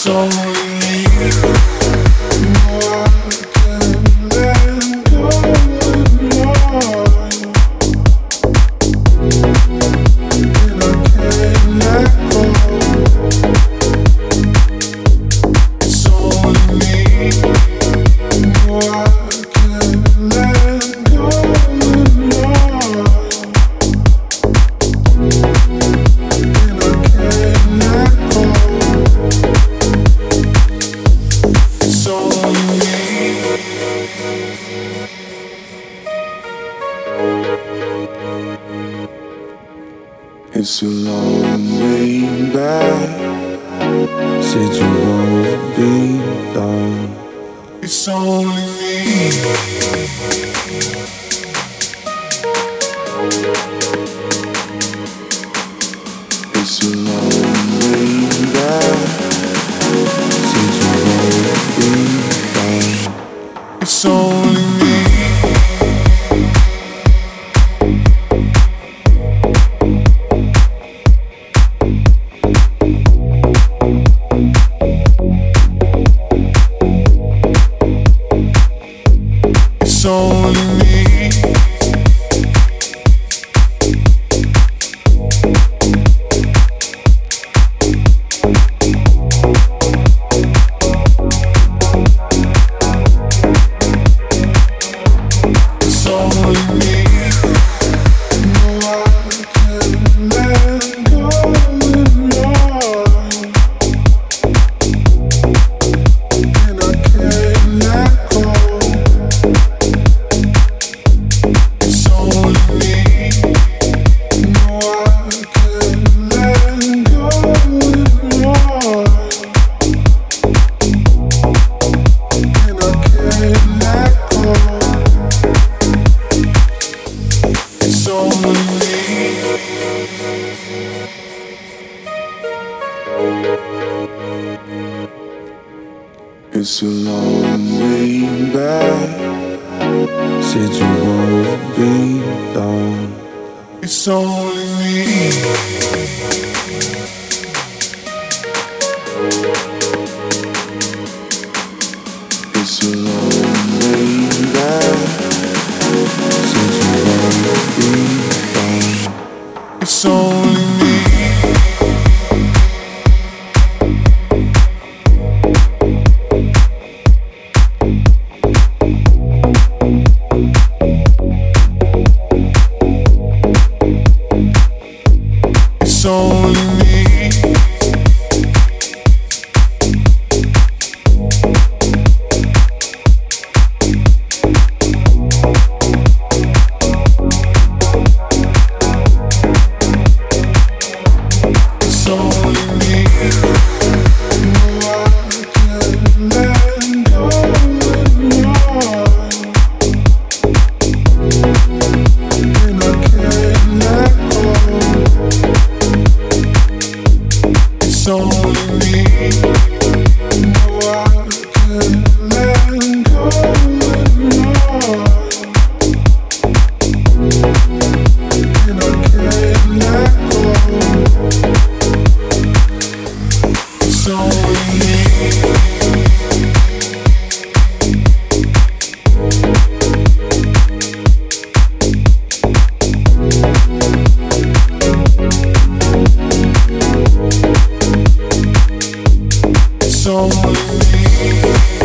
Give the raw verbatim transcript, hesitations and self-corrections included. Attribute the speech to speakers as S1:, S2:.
S1: It's a long way back. Said you won't be long. It's only me. It's a long way back. Said you won't be long. It's only me. It's only me. It's only me. No, I can't let go and run, and I can't let go. It's only me. No, I can't let go and run, and I can't let go. It's only me. It's a long way back. Said you won't be long. It's only me. It's a long way back. Said you won't be long. It's only me. It's only me. It's only me. No, I can't let go and run, and I can't let go. It's only me. No, I can't let go and run, and I can't let go. It's only me. It's only me.